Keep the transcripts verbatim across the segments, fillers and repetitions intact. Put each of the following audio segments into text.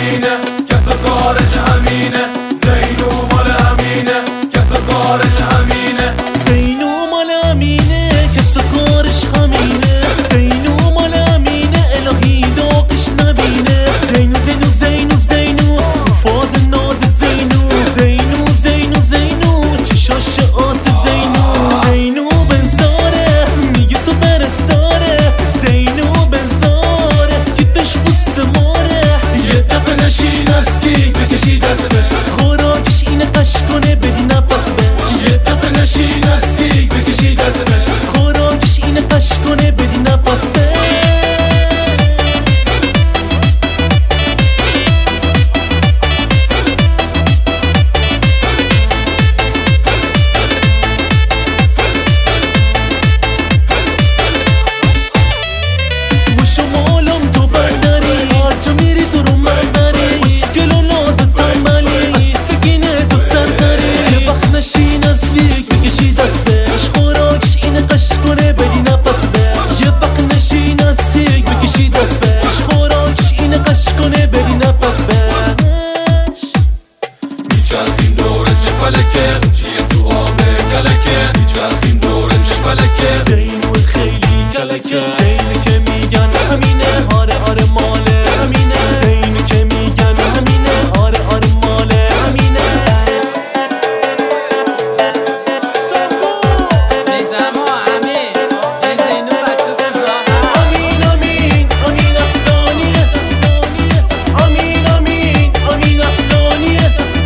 همینه، کس و کارش همینه. زینو مال همینه، کس و کارش همینه. زینو مال همینه، کس و کارش همینه. زینو مال همینه، الهی داغش نبینه. زینو زینو زینو زینو تو فاز ناز زینو. زینو زینو زینو چشاش آس زینو. زینو بنزاره میگه تو پرستاره. زینو بنزاره کیفش پوست ماره. یه دفعه نشین استیک بکشی دستش، خوراکش اینه قش کنه بدی نفس بهش. یه دفعه نشین استیک بکشی دستش، خوراکش اینه قش کنه بدی نفس بهش. میچرخیم دورش فلکه، چیه تو آبه کلکه. میچرخیم دورش فلکه. زینو خیلی کلکه. زینو که میگن همینه، آره آره ماله همینه. زینو که میگن همینه، آره آره ماله همینه. امین امین امین اصلانیه. امین امین امین اصلانیه.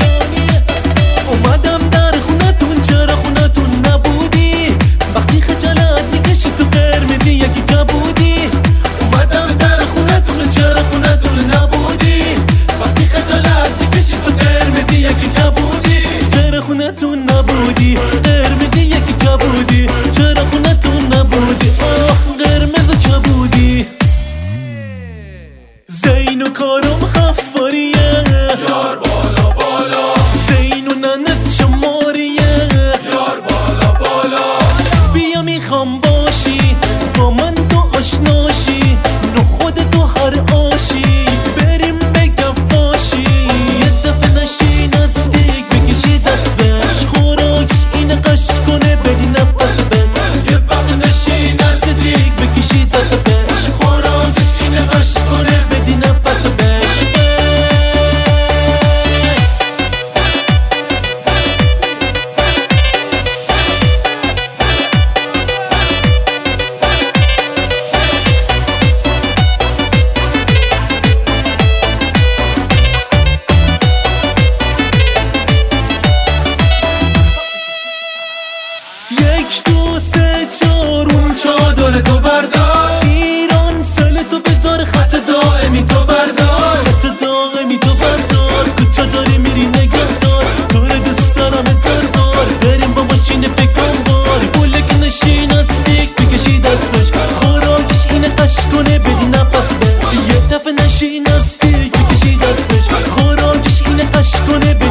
اومدم در خونتون، چرا خونتون نبودی؟ وقتی خجالت میکشی تو قرمزی یکی کبودی. اومدم در خونتون، چرا خونتون نبودی؟ وقتی خجالت میکشی تو قرمزی یکی کبودی. چرا خونتون نبودی؟ قرمزی یکی کبودی. چرا خونتون نبودی؟ آه قرمز و کبودی. زینو کارم خفاریه، یار بالا بالا. زینو ننت شماریه، یار بالا بالا. بیا میخوام باشی با من تو آشناشی. نو خود تو هر آشی بریم بگم فاشی. یه دفعه نشین استیک بکشی دستش. خوراکش اینه قش کنه بدی نفس بهش. یه وقت نشین استیک بکشی دستش. خوراکش اینه قش کنه بدی نفس بهش. یک دو سه چهارم چادر تو بردار، ایران فل تو بذار خط دائمی تو بردار. خط دائمی تو بردار. کجا داری میری نگهدار؟ تو رو دوست دارم سردار. بریم با ماشین بکن بار. پولک نشین استیک بکشی دستش. خوراکش اینه قش کنه بدی نفس بهش. یه دفعه نشین استیک بکشی دستش. خوراکش اینه قش کنه بدی